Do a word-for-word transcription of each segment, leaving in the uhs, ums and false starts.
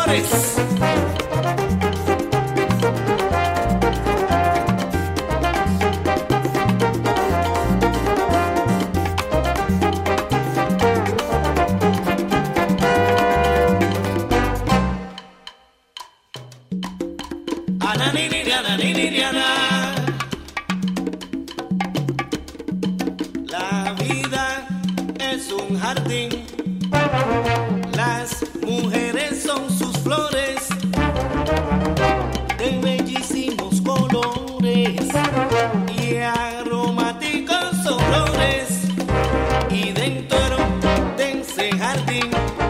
flores. La vida es un jardín, las mujeres son sus flores de bellísimos colores y aromáticos olores, y dentro de ese jardín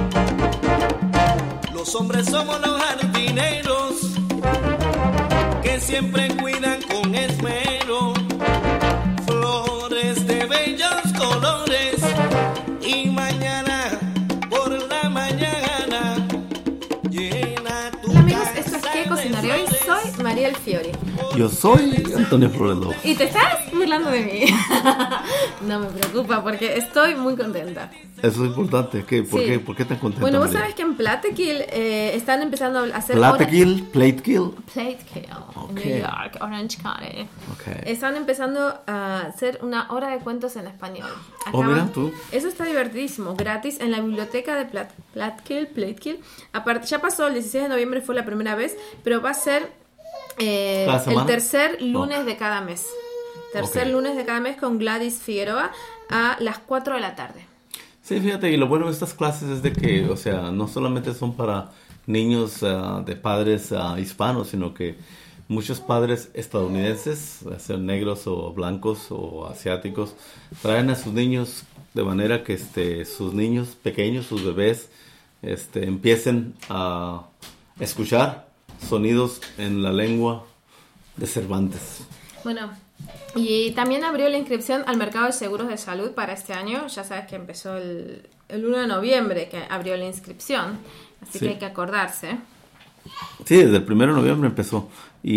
los hombres somos los jardineros que siempre cuidan con esmero flores de bellos colores, y mañana por la mañana llena tu Hola amigos, casa esto es ¿Qué de cocinaré hoy? flores. Soy Mariel Fiori. Yo soy Antonio Flores. Y te estás burlando de mí. No me preocupa porque estoy muy contenta. Eso es importante. ¿Qué? ¿Por, Sí. qué? ¿Por qué tan contenta? Bueno, vos María? sabés que en Platekill eh, están empezando a hacer... Plate hora- kill, plate kill. Platekill, Ok. New York, Orange County. Ok. Están empezando a hacer una hora de cuentos en español. Oh, mira Acaban- tú. Eso está divertidísimo, gratis en la biblioteca de Plat Platekill, Platekill. Aparte, ya pasó, el dieciséis de noviembre fue la primera vez, pero va a ser eh, ¿Cada el semana? tercer lunes de cada mes. Tercer Ok. lunes de cada mes con Gladys Figueroa a las cuatro de la tarde. Sí, fíjate, y lo bueno de estas clases es de que, o sea, no solamente son para niños ah, de padres ah, hispanos, sino que muchos padres estadounidenses, ya sean negros o blancos o asiáticos, traen a sus niños de manera que este, sus niños pequeños, sus bebés, este, empiecen a escuchar sonidos en la lengua de Cervantes. Bueno, y también abrió la inscripción al mercado de seguros de salud para este año. Ya sabes que empezó el, el uno de noviembre que abrió la inscripción, así Sí. que hay que acordarse. Sí, desde el primero de noviembre empezó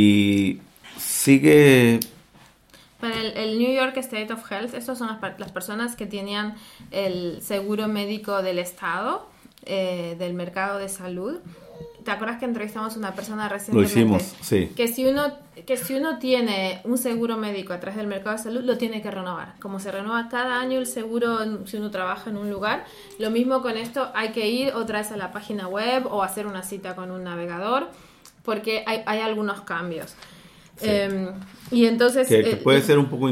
y sigue. Para el, el New York State of Health, estas son las, per- las personas que tenían el seguro médico del Estado, eh, del mercado de salud. ¿Te acuerdas que entrevistamos a una persona Lo recientemente? hicimos, sí. Que si uno que si uno tiene un seguro médico a través del mercado de salud, lo tiene que renovar. Como se renueva cada año el seguro en- si uno trabaja en un lugar, lo mismo con esto, hay que ir otra vez a la página web o hacer una cita con un navegador, porque hay, hay algunos cambios. Sí. Eh, y entonces... Que, que eh, puede ser un poco